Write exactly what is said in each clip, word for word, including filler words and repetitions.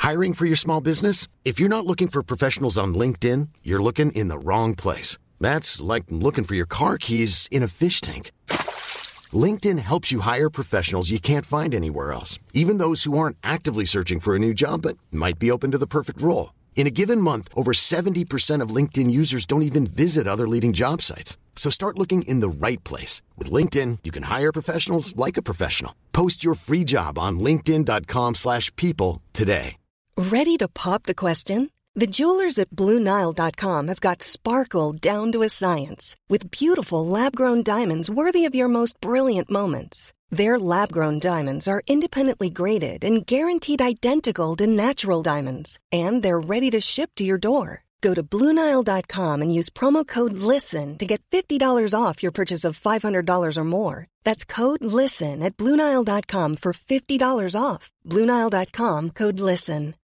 Hiring for your small business? If you're not looking for professionals on LinkedIn, you're looking in the wrong place. That's like looking for your car keys in a fish tank. LinkedIn helps you hire professionals you can't find anywhere else, even those who aren't actively searching for a new job but might be open to the perfect role. In a given month, over seventy percent of LinkedIn users don't even visit other leading job sites. So start looking in the right place. With LinkedIn, you can hire professionals like a professional. Post your free job on linkedin.com slash people today. Ready to pop the question? The jewelers at Blue Nile dot com have got sparkle down to a science with beautiful lab-grown diamonds worthy of your most brilliant moments. Their lab-grown diamonds are independently graded and guaranteed identical to natural diamonds, and they're ready to ship to your door. Go to Blue Nile dot com and use promo code LISTEN to get fifty dollars off your purchase of five hundred dollars or more. That's code LISTEN at Blue Nile dot com for fifty dollars off. Blue Nile dot com, code LISTEN.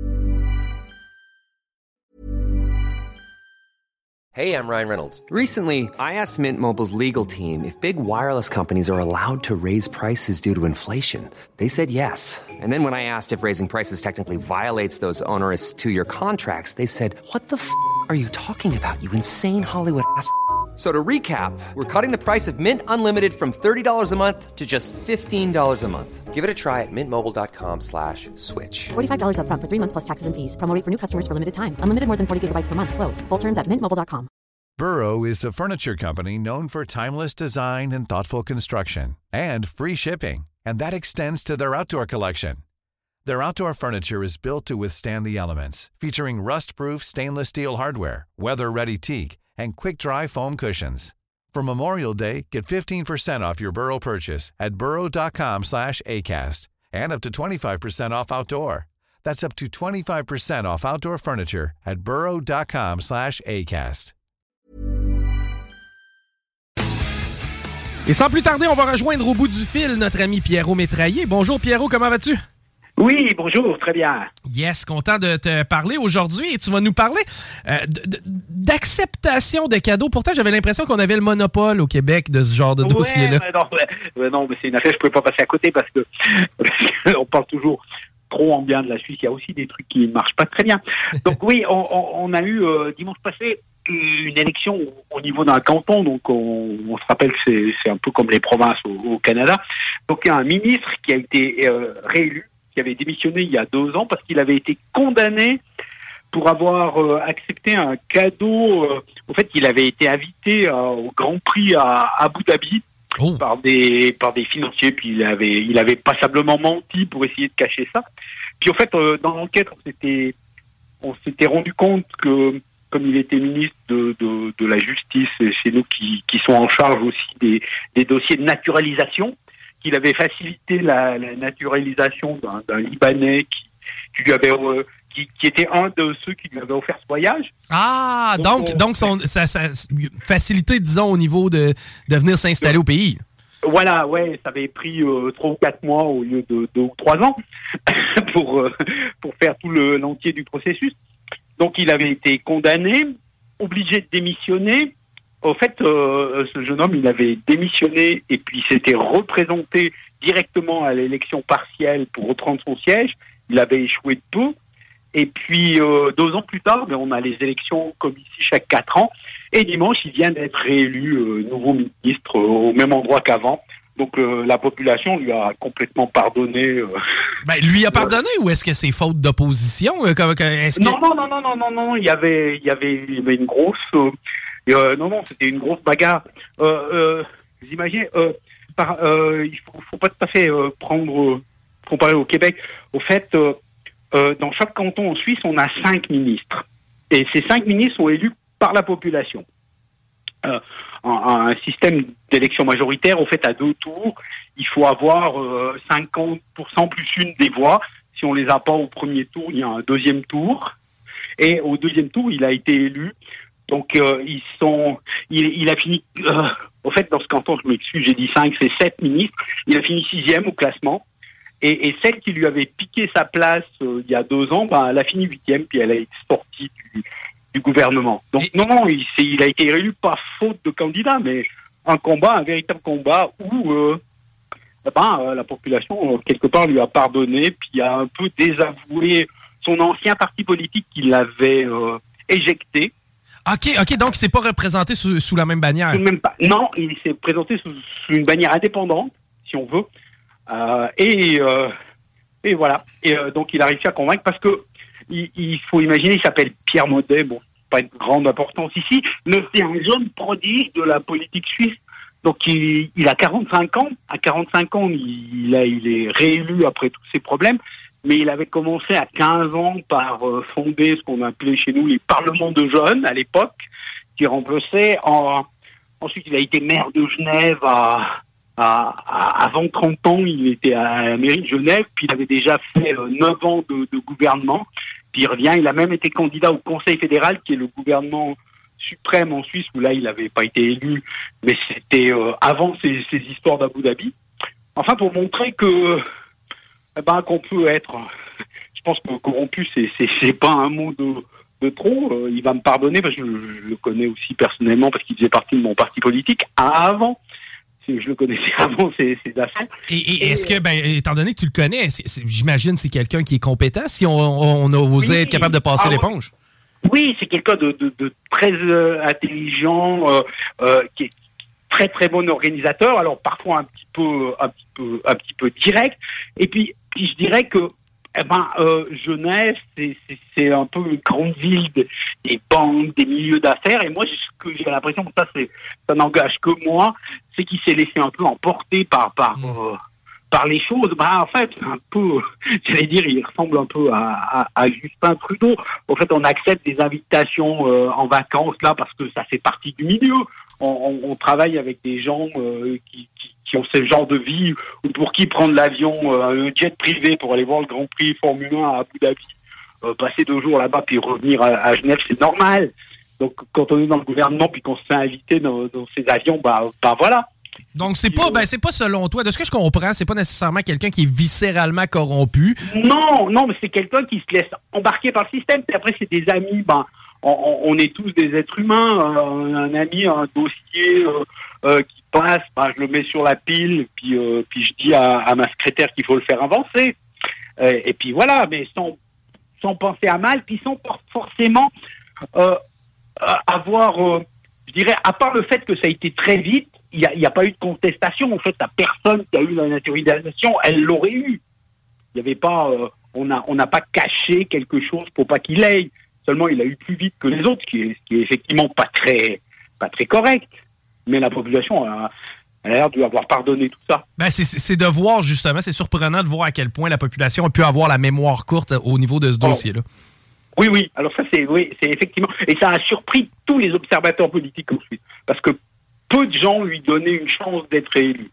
Hey, I'm Ryan Reynolds. Recently, I asked Mint Mobile's legal team if big wireless companies are allowed to raise prices due to inflation. They said yes. And then when I asked if raising prices technically violates those onerous two-year contracts, they said, what the f*** are you talking about, you insane Hollywood ass f- So to recap, we're cutting the price of Mint Unlimited from thirty dollars a month to just fifteen dollars a month. Give it a try at mintmobile.com slash switch. forty-five dollars up front for three months plus taxes and fees. Promo rate for new customers for limited time. Unlimited more than forty gigabytes per month. Slows full terms at mint mobile dot com. Burrow is a furniture company known for timeless design and thoughtful construction and free shipping. And that extends to their outdoor collection. Their outdoor furniture is built to withstand the elements, featuring rust-proof stainless steel hardware, weather-ready teak, and quick-dry foam cushions. For Memorial Day, get fifteen percent off your Burrow purchase at burrow.com slash ACAST and up to twenty-five percent off outdoor. That's up to twenty-five percent off outdoor furniture at burrow.com slash ACAST. Et sans plus tarder, on va rejoindre au bout du fil notre ami Pierrot Métraillé. Bonjour Pierrot, comment vas-tu? Oui, bonjour, très bien. Yes, content de te parler aujourd'hui et tu vas nous parler euh, d- d- d'acceptation de cadeaux. Pourtant, j'avais l'impression qu'on avait le monopole au Québec de ce genre de ouais, dossier-là. Mais non, mais, non, mais c'est une affaire, je ne pouvais pas passer à côté parce que on parle toujours trop en bien de la Suisse. Il y a aussi des trucs qui ne marchent pas très bien. Donc oui, on, on, on a eu euh, dimanche passé une élection au niveau d'un canton, donc on, on se rappelle que c'est, c'est un peu comme les provinces au, au Canada. Donc il y a un ministre qui a été euh, réélu, qui avait démissionné il y a deux ans parce qu'il avait été condamné pour avoir euh, accepté un cadeau. Euh, au fait, il avait été invité euh, au Grand Prix à Abu Dhabi oh. par des par des financiers, puis il avait il avait passablement menti pour essayer de cacher ça. Puis au fait, euh, dans l'enquête, on s'était on s'était rendu compte que comme il était ministre de, de, de la Justice, et c'est nous qui, qui sont en charge aussi des, des dossiers de naturalisation, qu'il avait facilité la, la naturalisation d'un, d'un Libanais qui, qui lui avait euh, qui, qui était un de ceux qui lui avaient offert ce voyage. Ah, donc donc, on, donc son, ça, ça facilité, disons, au niveau de, de venir s'installer au pays. Voilà, ouais, ça avait pris euh, trois ou quatre mois au lieu de deux ou trois ans pour euh, pour faire tout le l'entier du processus. Donc il avait été condamné, obligé de démissionner. Au fait, euh, ce jeune homme, il avait démissionné et puis s'était représenté directement à l'élection partielle pour reprendre son siège. Il avait échoué de peu. Et puis, euh, deux ans plus tard, ben, on a les élections comme ici chaque quatre ans. Et dimanche, il vient d'être réélu euh, nouveau ministre euh, au même endroit qu'avant. Donc euh, la population lui a complètement pardonné. Euh, ben, lui a pardonné euh, ou est-ce que c'est faute d'opposition? Euh, comme, est-ce que... Non, non, non, non, non, non, non. Il y avait, il y avait, il y avait une grosse. Euh, euh, non, non, c'était une grosse bagarre. Euh, euh, vous imaginez, euh, par, euh, il faut, faut pas tout à fait euh, prendre euh, comparé au Québec. Au fait, euh, euh, dans chaque canton en Suisse, on a cinq ministres, et ces cinq ministres sont élus par la population. Euh, un, un système d'élection majoritaire, au fait, à deux tours, il faut avoir euh, cinquante pour cent plus une des voix. Si on les a pas au premier tour, il y a un deuxième tour. Et au deuxième tour, il a été élu. Donc, euh, ils sont, il, il a fini, euh, au fait, dans ce canton, je m'excuse, j'ai dit cinq, c'est sept ministres. Il a fini sixième au classement. Et, et celle qui lui avait piqué sa place euh, il y a deux ans, ben, elle a fini huitième, puis elle a été sortie du, du gouvernement. Donc, et... non, non, il, c'est, il a été élu pas faute de candidat, mais un combat, un véritable combat où euh, ben, euh, la population, euh, quelque part, lui a pardonné, puis a un peu désavoué son ancien parti politique qui l'avait euh, éjecté. OK, OK, donc il ne s'est pas représenté sous, sous la même bannière. Même pas. Non, il s'est présenté sous, sous une bannière indépendante, si on veut. Euh, et, euh, et voilà. Et euh, donc il a réussi à convaincre parce que il, il faut imaginer, il s'appelle Pierre Maudet, bon, pas une grande importance ici, mais c'est un jeune prodige de la politique suisse. Donc il, il a quarante-cinq ans. À quarante-cinq ans, il, il, a, il est réélu après tous ces problèmes. Mais il avait commencé à quinze ans par euh, fonder ce qu'on appelait chez nous les parlements de jeunes à l'époque, qui remplaçaient en... Ensuite, il a été maire de Genève à, à, à avant trente ans. Il était à la mairie de Genève, puis il avait déjà fait euh, neuf ans de, de gouvernement. Puis il revient, il a même été candidat au Conseil fédéral, qui est le gouvernement suprême en Suisse, où là, il n'avait pas été élu, mais c'était euh, avant ces, ces histoires d'Abu Dhabi. Enfin, pour montrer que... Eh ben, qu'on peut être, je pense que corrompu, c'est, c'est, c'est pas un mot de, de trop. Euh, il va me pardonner parce que je, je le connais aussi personnellement parce qu'il faisait partie de mon parti politique avant. Je le connaissais avant ses, ses affaires. Et, et, et est-ce que, ben, étant donné que tu le connais, c'est, c'est, j'imagine que c'est quelqu'un qui est compétent si on, on a osé oui, être capable de passer ah, l'éponge? Oui, c'est quelqu'un de, de, de très euh, intelligent, euh, euh, qui est très très bon organisateur. Alors parfois un petit peu, un petit peu, un petit peu direct. Et puis, puis je dirais que, eh ben, euh, Genève, c'est, c'est, c'est un peu une grande ville des, des banques, des milieux d'affaires. Et moi, ce que j'ai l'impression que ça, c'est, ça n'engage que moi, c'est qu'il s'est laissé un peu emporter par, par, mmh. euh, par les choses. Bah, en fait, un peu, j'allais dire, il ressemble un peu à, à, à Justin Trudeau. En fait, on accepte des invitations euh, en vacances là parce que ça fait partie du milieu. On, on, on travaille avec des gens euh, qui, qui, qui ont ce genre de vie, ou pour qui prendre l'avion, euh, un jet privé pour aller voir le Grand Prix Formule un à Abu Dhabi, euh, passer deux jours là-bas puis revenir à, à Genève, c'est normal. Donc quand on est dans le gouvernement puis qu'on se fait inviter dans, dans ces avions, bah, bah voilà. Donc c'est pas, ben c'est pas selon toi, de ce que je comprends, c'est pas nécessairement quelqu'un qui est viscéralement corrompu. Non, non, mais c'est quelqu'un qui se laisse embarquer par le système. Puis après c'est des amis, ben. On, on est tous des êtres humains. Euh, un ami, un dossier euh, euh, qui passe, ben, je le mets sur la pile, puis euh, puis je dis à, à ma secrétaire qu'il faut le faire avancer. Euh, et puis voilà, mais sans sans penser à mal, puis sans forcément euh, avoir, euh, je dirais, à part le fait que ça a été très vite, il y a, il y a pas eu de contestation. En fait, la personne qui a eu la naturalisation, elle l'aurait eu. Il y avait pas, euh, on a on n'a pas caché quelque chose pour pas qu'il l'ait. Seulement, il a eu plus vite que les autres, ce qui est, ce qui est effectivement pas très, pas très correct. Mais la population a, a l'air de lui avoir pardonné tout ça. Ben c'est, c'est de voir, justement, c'est surprenant de voir à quel point la population a pu avoir la mémoire courte au niveau de ce oh. dossier-là. Oui, oui. Alors ça, c'est, oui, c'est effectivement... Et ça a surpris tous les observateurs politiques en Suisse. Parce que peu de gens lui donnaient une chance d'être élu.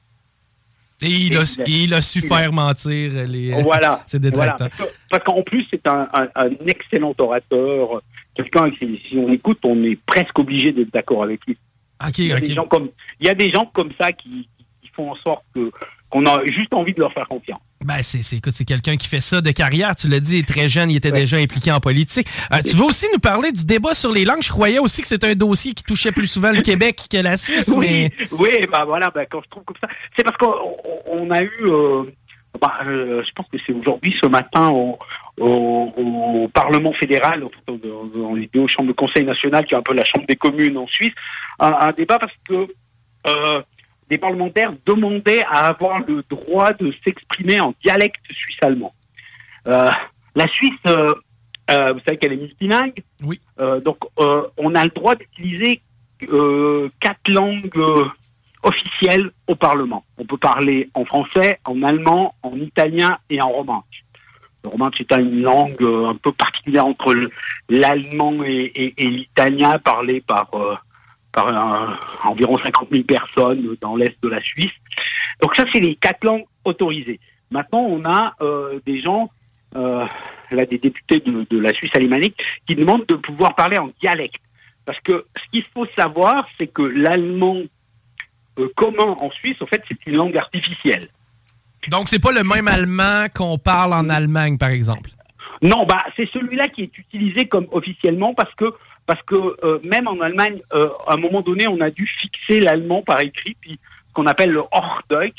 Et il, a, et il a su faire mentir les, voilà, ses détracteurs. Voilà. Parce, que, parce qu'en plus, c'est un, un, un excellent orateur. Quelqu'un qui, si on écoute, on est presque obligé d'être d'accord avec lui. Okay, il, y a okay. des gens comme, il y a des gens comme ça qui, qui font en sorte que, qu'on a juste envie de leur faire confiance. Ben c'est, c'est, écoute, c'est quelqu'un qui fait ça de carrière. Tu l'as dit, très jeune, il était ouais. déjà impliqué en politique. Euh, tu veux aussi nous parler du débat sur les langues? Je croyais aussi que c'était un dossier qui touchait plus souvent le Québec que la Suisse. Oui, mais... oui, ben voilà, ben quand je trouve comme ça, c'est parce qu'on on a eu, euh, ben, euh, je pense que c'est aujourd'hui, ce matin, au, au, au Parlement fédéral, dans, dans les deux chambres de Conseil national, qui est un peu la chambre des communes en Suisse, un, un débat parce que euh, des parlementaires demandaient à avoir le droit de s'exprimer en dialecte suisse-allemand. Euh, la Suisse, euh, euh, vous savez qu'elle est multilingue. Oui. Euh, donc, euh, on a le droit d'utiliser euh, quatre langues euh, officielles au Parlement. On peut parler en français, en allemand, en italien et en romanche. Le romanche est une langue euh, un peu particulière entre le, l'allemand et, et, et l'italien, parlé par... Euh, par un, environ cinquante mille personnes dans l'est de la Suisse. Donc ça, c'est les quatre langues autorisées. Maintenant, on a euh, des gens, euh, là, des députés de, de la Suisse alémanique, qui demandent de pouvoir parler en dialecte. Parce que ce qu'il faut savoir, c'est que l'allemand euh, commun en Suisse, en fait, c'est une langue artificielle. Donc, c'est pas le même allemand qu'on parle en Allemagne, par exemple? Non, bah c'est celui-là qui est utilisé comme officiellement parce que Parce que euh, même en Allemagne, euh, à un moment donné, on a dû fixer l'allemand par écrit, puis ce qu'on appelle le Hochdeutsch,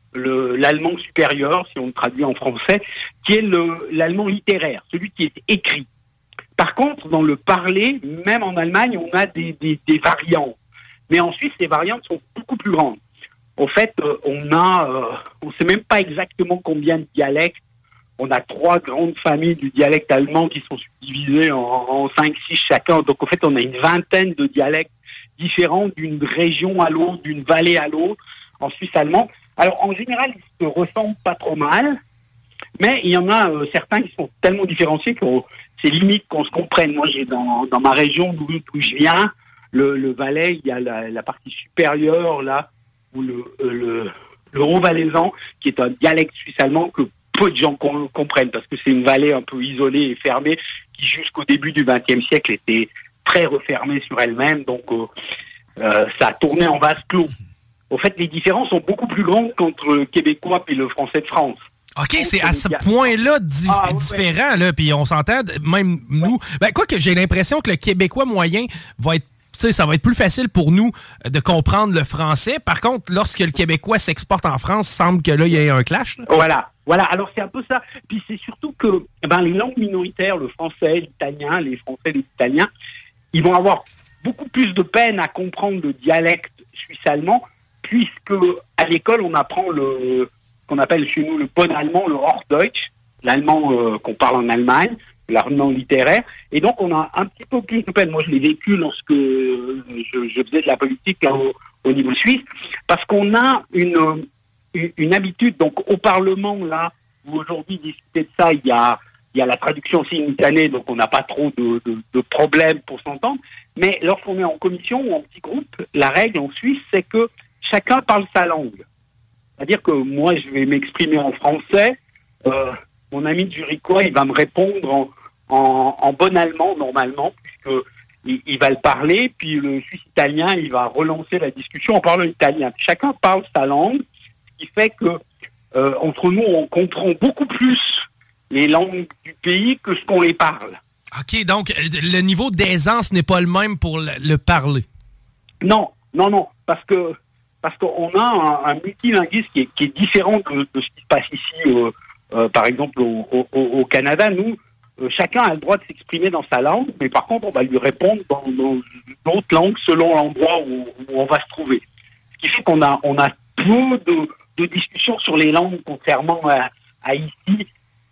le, l'allemand supérieur, si on le traduit en français, qui est le, l'allemand littéraire, celui qui est écrit. Par contre, dans le parler, même en Allemagne, on a des, des, des variantes. Mais en Suisse, les variantes sont beaucoup plus grandes. En fait, euh, on a, euh, on ne sait même pas exactement combien de dialectes. On a trois grandes familles du dialecte allemand qui sont subdivisées en, en cinq, six chacun. Donc, en fait, on a une vingtaine de dialectes différents d'une région à l'autre, d'une vallée à l'autre, en Suisse allemand. Alors, en général, ils se ressemblent pas trop mal, mais il y en a euh, certains qui sont tellement différenciés que oh, c'est limite qu'on se comprenne. Moi, j'ai dans, dans ma région d'où, d'où je viens, le, le Valais, il y a la, la partie supérieure, là, où le, euh, le, le Haut-Valaisan, qui est un dialecte suisse-allemand que peu de gens com- comprennent, parce que c'est une vallée un peu isolée et fermée, qui jusqu'au début du vingtième siècle était très refermée sur elle-même, donc euh, euh, ça a tourné en vase clos. Au fait, les différences sont beaucoup plus grandes qu'entre le québécois et le français de France. OK, donc, c'est à ce point-là dif- ah, différent, ouais. là, puis on s'entend, même nous... Ouais. Ben, quoi que j'ai l'impression que le québécois moyen va être sais, ça va être plus facile pour nous de comprendre le français. Par contre, lorsque le québécois s'exporte en France, il semble que là, il y ait un clash. Là. Voilà. Voilà. Alors, c'est un peu ça. Puis, c'est surtout que eh ben, les langues minoritaires, le français, l'italien, les français, les italiens, ils vont avoir beaucoup plus de peine à comprendre le dialecte suisse-allemand, puisque à l'école, on apprend le qu'on appelle chez nous le bon allemand, le Hochdeutsch, l'allemand euh, qu'on parle en Allemagne, l'allemand littéraire, et donc on a un petit peu plus de peine. Moi, je l'ai vécu lorsque je, je faisais de la politique là, au, au niveau suisse, parce qu'on a une, une, une habitude, donc au Parlement, là, où aujourd'hui, discuter de ça, il y a, il y a la traduction simultanée, donc on n'a pas trop de, de, de problèmes pour s'entendre, mais lorsqu'on est en commission ou en petit groupe, la règle en Suisse, c'est que chacun parle sa langue. C'est-à-dire que moi, je vais m'exprimer en français, euh, mon ami de Zurichois, il va me répondre en, en, en bon allemand, normalement, puisqu'il il va le parler, puis le Suisse italien, il va relancer la discussion en parlant italien. Chacun parle sa langue, ce qui fait que, euh, entre nous, on comprend beaucoup plus les langues du pays que ce qu'on les parle. OK, donc le niveau d'aisance n'est pas le même pour le, le parler. Non, non, non, parce que parce qu'on a un, un multilinguisme qui est, qui est différent de, de ce qui se passe ici, euh, euh, par exemple au, au, au Canada. Nous, euh, chacun a le droit de s'exprimer dans sa langue, mais par contre, on va lui répondre dans, dans d'autres langues selon l'endroit où, où on va se trouver. Ce qui fait qu'on a, on a peu de, de discussions sur les langues, contrairement à, à ici,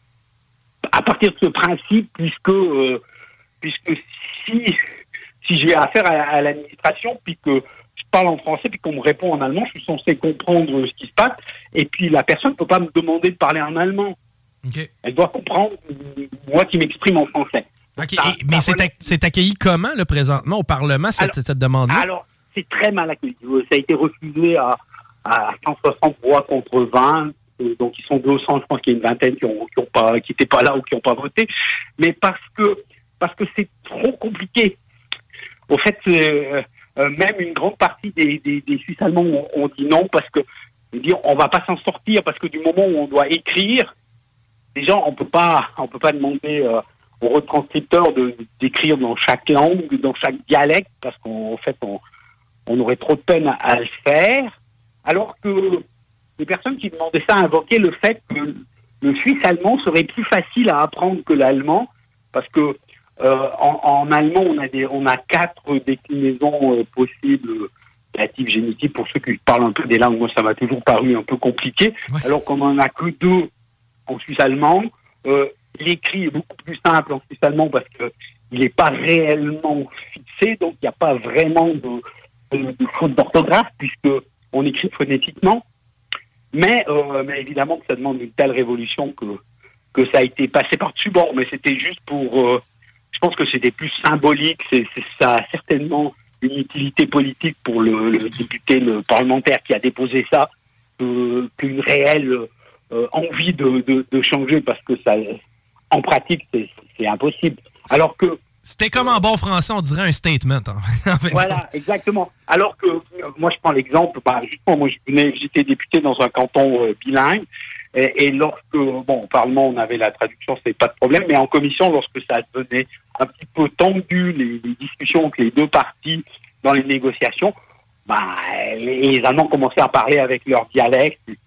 à partir de ce principe, puisque, euh, puisque si, si j'ai affaire à, à l'administration, puis que je parle en français, puis qu'on me répond en allemand, je suis censé comprendre ce qui se passe, et puis la personne ne peut pas me demander de parler en allemand. Okay. Elle doit comprendre, moi qui m'exprime en français. Okay. Ça, et, mais c'est, a, c'est accueilli comment, là, présentement, au Parlement, cette, alors, cette demande-là? Alors, c'est très mal accueilli. Ça a été refusé à, à cent soixante voix contre vingt, donc ils sont deux cents, je pense qu'il y a une vingtaine qui ont, qui ont pas, qui n'étaient pas là ou qui n'ont pas voté, mais parce que, parce que c'est trop compliqué. Au fait, euh, euh, même une grande partie des, des, des Suisses allemands ont, ont dit non, parce que, dire, on va pas s'en sortir, parce que du moment où on doit écrire, déjà, on peut pas, on peut pas demander euh, aux retranscripteurs de, d'écrire dans chaque langue, dans chaque dialecte, parce qu'en fait, on, on aurait trop de peine à, à le faire, alors que les personnes qui demandaient ça invoquaient le fait que le suisse allemand serait plus facile à apprendre que l'allemand, parce que euh, en, en allemand, on a des, on a quatre déclinaisons euh, possibles, datives, génitives, pour ceux qui parlent un peu des langues. Moi, ça m'a toujours paru un peu compliqué, ouais. Alors qu'on en a que deux en suisse allemand. Euh, l'écrit est beaucoup plus simple en suisse allemand parce que il n'est pas réellement fixé, donc il n'y a pas vraiment de, de, de faute d'orthographe puisque on écrit phonétiquement. Mais, euh, mais évidemment que ça demande une telle révolution que que ça a été passé par-dessus bord. Mais c'était juste pour, euh, je pense que c'était plus symbolique. C'est, c'est ça a certainement une utilité politique pour le, le député, le parlementaire qui a déposé ça, euh, qu'une réelle euh, envie de, de, de changer parce que ça, en pratique, c'est, c'est impossible. Alors que c'était comme en bon français, on dirait un statement. En fait. Voilà, exactement. Alors que, moi, je prends l'exemple, bah, justement, moi, je venais, j'étais député dans un canton euh, bilingue, et, et lorsque, bon, au Parlement, on avait la traduction, c'était pas de problème, mais en commission, lorsque ça devenait un petit peu tendu, les, les discussions entre les deux parties dans les négociations, bah, les, les Allemands commençaient à parler avec leur dialecte, et puis,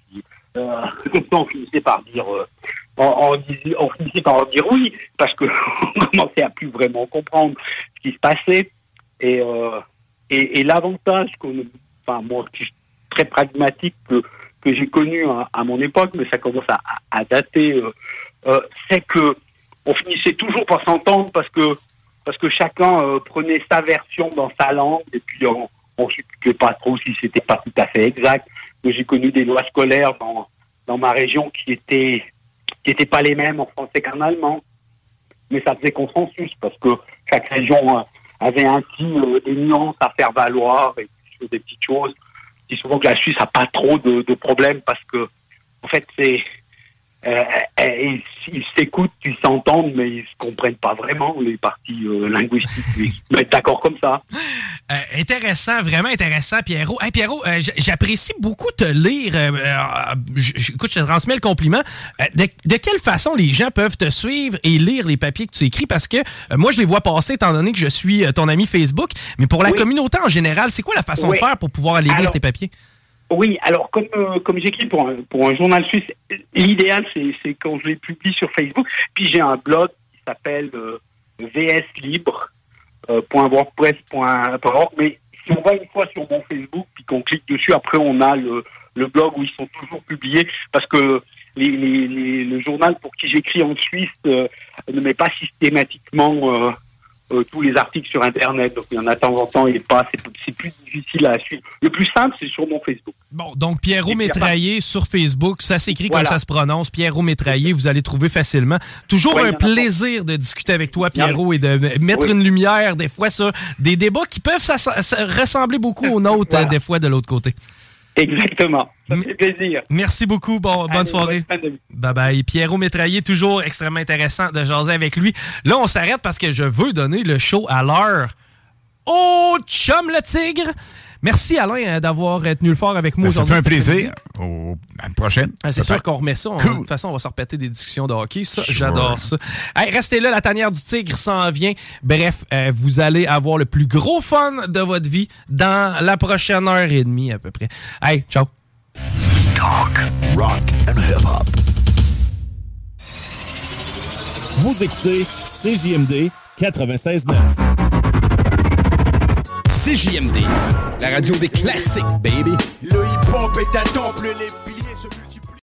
Euh, comme ça, on finissait par dire, euh, on, on, disait, on finissait par dire oui, parce que on commençait à plus vraiment comprendre ce qui se passait. Et, euh, et, et l'avantage, qu'on, enfin moi, je suis très pragmatique que que j'ai connu à, à mon époque, mais ça commence à, à dater, euh, euh, c'est que on finissait toujours par s'entendre parce que parce que chacun euh, prenait sa version dans sa langue et puis on on ne s'occupait pas trop si c'était pas tout à fait exact. Mais j'ai connu des lois scolaires dans dans ma région qui étaient qui étaient pas les mêmes en français qu'en allemand, mais ça faisait consensus parce que chaque région euh, avait ainsi euh, des nuances à faire valoir et sur des petites choses. Je dis souvent que la Suisse a pas trop de, de problèmes parce que, en fait, c'est euh, ils, ils s'écoutent, ils s'entendent, mais ils se comprennent pas vraiment les parties euh, linguistiques. Ils se mettent d'accord comme ça. Euh, intéressant, vraiment intéressant, Pierrot. Hey, Pierrot, euh, j'apprécie beaucoup te lire. Euh, euh, écoute, je te transmets le compliment. Euh, de, de quelle façon les gens peuvent te suivre et lire les papiers que tu écris? Parce que euh, moi, je les vois passer étant donné que je suis euh, ton ami Facebook. Mais pour la oui. communauté en général, c'est quoi la façon oui. de faire pour pouvoir aller alors, lire tes papiers? Oui, alors comme euh, comme j'écris pour un, pour un journal suisse, l'idéal, c'est, c'est quand je les publie sur Facebook. Puis j'ai un blog qui s'appelle euh, V S Libre. Euh, .wordpress point org, mais si on va une fois sur mon Facebook puis qu'on clique dessus, après on a le, le blog où ils sont toujours publiés parce que les, les, les, le journal pour qui j'écris en Suisse euh, ne met pas systématiquement euh, euh, tous les articles sur Internet, donc il y en a de temps en temps, il est pas, c'est, c'est plus difficile à suivre. Le plus simple, c'est sur mon Facebook. Bon, donc Pierrot Métraillé pas... sur Facebook, ça s'écrit voilà. comme ça se prononce, Pierrot Métraillé, vous allez trouver facilement. Toujours ouais, un plaisir de discuter avec toi, Pierrot, et de mettre oui. une lumière, des fois, sur des débats qui peuvent ça, ça, ressembler beaucoup aux nôtres, voilà. des fois, de l'autre côté. Exactement. Ça me fait plaisir. Merci beaucoup. Bon, bonne Allez, soirée. Bonne bye bye. Pierrot Métraillé, toujours extrêmement intéressant de jaser avec lui. Là, on s'arrête parce que je veux donner le show à l'heure. Oh, chum le tigre! Merci Alain d'avoir tenu le fort avec moi ben, aujourd'hui. Ça fait un plaisir. Au... À une prochaine. Ah, c'est ça sûr fait... qu'on remet ça. On... Cool. De toute façon, on va se repéter des discussions de hockey. Ça, sure. J'adore ça. Hey, restez là, la tanière du tigre s'en vient. Bref, euh, vous allez avoir le plus gros fun de votre vie dans la prochaine heure et demie à peu près. Hey, ciao. Talk, rock and hip-hop. Vous écoutez C J M D quatre-vingt-seize neuf. C J M D, la radio des classiques, baby. Le hip-hop est un temple, les piliers se multiplient.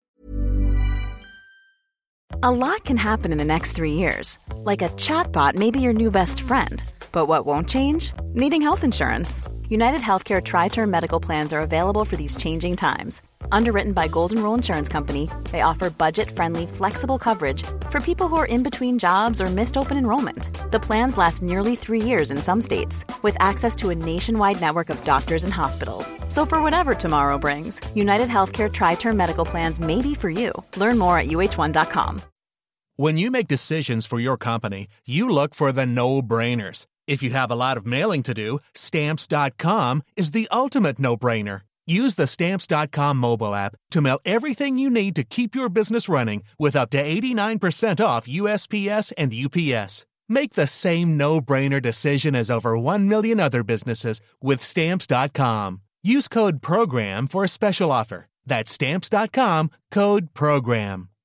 A lot can happen in the next three years. Like a chatbot may be your new best friend. But what won't change? Needing health insurance. United Healthcare Tri-Term Medical Plans are available for these changing times. Underwritten by Golden Rule Insurance Company, they offer budget-friendly, flexible coverage for people who are in between jobs or missed open enrollment. The plans last nearly three years in some states, with access to a nationwide network of doctors and hospitals. So for whatever tomorrow brings, United Healthcare Tri-Term Medical Plans may be for you. Learn more at U H one dot com. When you make decisions for your company, you look for the no-brainers. If you have a lot of mailing to do, Stamps dot com is the ultimate no-brainer. Use the Stamps dot com mobile app to mail everything you need to keep your business running with up to eighty-nine percent off U S P S and U P S. Make the same no-brainer decision as over one million other businesses with Stamps dot com. Use code PROGRAM for a special offer. That's Stamps dot com, code PROGRAM.